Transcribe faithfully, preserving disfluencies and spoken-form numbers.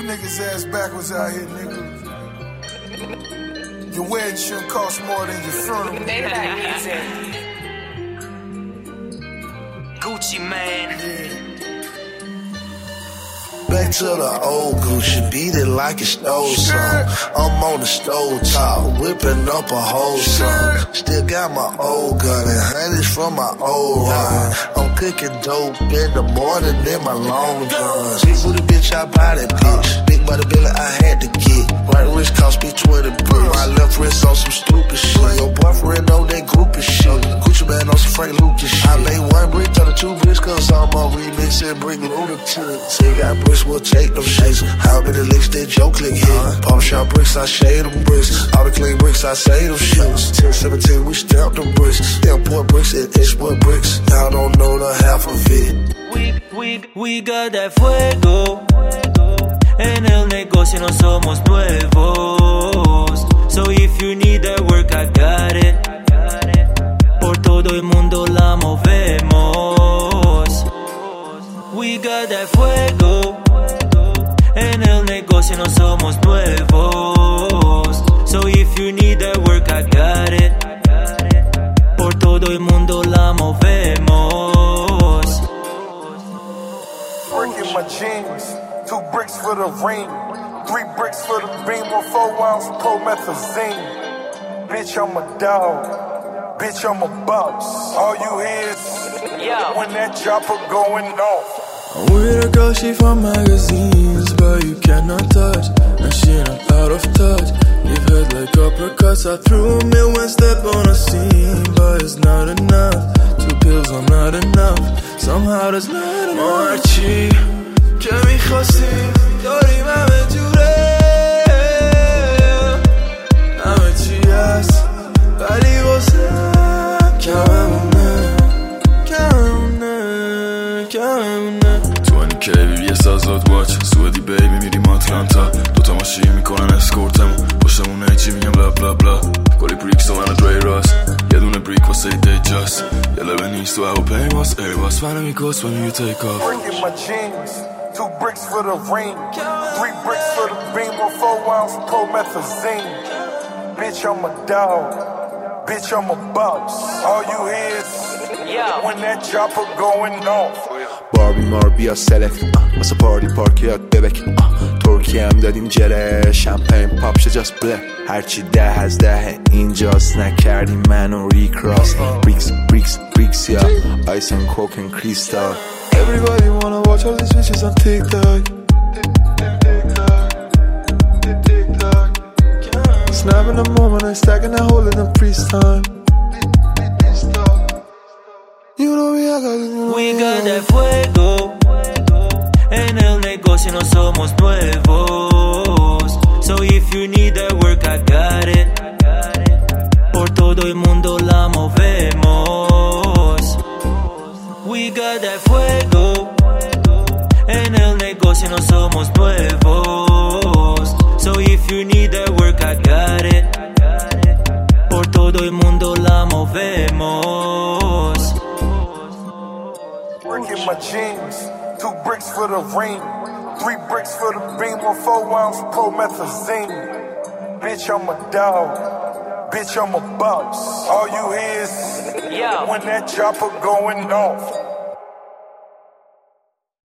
niggas ass backwards out here, nigga. Your wedding shouldn't cost more than your funeral. Gucci man. Yeah. Back to the old Gucci, beat it like it stole some. I'm on the stove top, whipping up a whole song. Still got my old gun and hundreds from my old run. I'm cooking dope in the morning in my long guns. Big booty bitch, I buy that bitch. Big body bill I had to get. Right wrist cost me twenty bricks. My left wrist on some stupid shit. Your boyfriend on that groupie shit. Gucci man on some Frank Lucas shit. I made one brick, turn to two bricks, cause I'm on remix and bring Ludacris. Say got bricks, we'll take them shits. How many licks that Joe click hit? Palm shop bricks, I shade them bricks. All the clean bricks, I say them shits. ten seventeen, we stamp them bricks. Import bricks and export bricks. Y'all don't know the half of it. We, we, we got that fuego. En el negocio no somos nuevos. So if you need that work, I got it. Por todo el mundo la movemos. We got that fuego. En el negocio no somos nuevos. So if you need that work, I got it. Por todo el mundo la movemos. Brick in my jeans, two bricks for the ring, three bricks for the beam, or four ounce promethazine. Bitch, I'm a dog. Bitch, I'm a boss. All you hear is yeah. When that chopper going off. I'm with a girl, she from magazines, but you cannot touch, and she not out of touch. Give head like uppercuts, I threw a mill one step on a scene, but it's not enough. Two pills, I'm not enough. Somehow there's not enough. Marchi, که میخواستی داریم همه جوره، همه چی هست ولی واسه کممونه، کممونه، کممونه. twenty K بیبی یه سازات واچ سوئدی بیبی میریم آتلانتا. دوتا ماشین میکنن اسکورتمو پشتمون هیچی میگم بلا بلا بلا. کلی بریکس و منو دری راست، یه دونه بریک واسه دی جاست. یه لبه نیست و هواپیماست ایرباس منو میکس when you take off. Brick in my jeans, two bricks for the ring, three bricks for the beam, or four ounce promethazine. Bitch, I'm a dog. Bitch, I'm a boss. All you hear is yeah. When that chopper going off. باربی ماربی یا سلک واسه پارتی پارکی یاد ببک. ترکیه هم دادیم جره شمپین پاپ شه جاست بله. هرچی ده از ده اینجاست نکردیم منو ریکراس. بریکس بریکس بریکس یا آیس and coke and crystal. Everybody wanna watch all these bitches on TikTok. Snapping the moment and stacking that hole in the priest time. You know me, I got it, you know We me, got I that fuego. En el negocio no somos nuevos. So if you need that work, I got it. Por todo el mundo la movemos. We got that fuego. En el negocio no somos nuevos. So if you need that work, I got it. Por todo el mundo la movemos. Brick in my jeans, two bricks for the ring, three bricks for the beam, or four ounce promethazine. Bitch, I'm a dog. Bitch, I'm a boss. All you hear is yeah. When that chopper going off.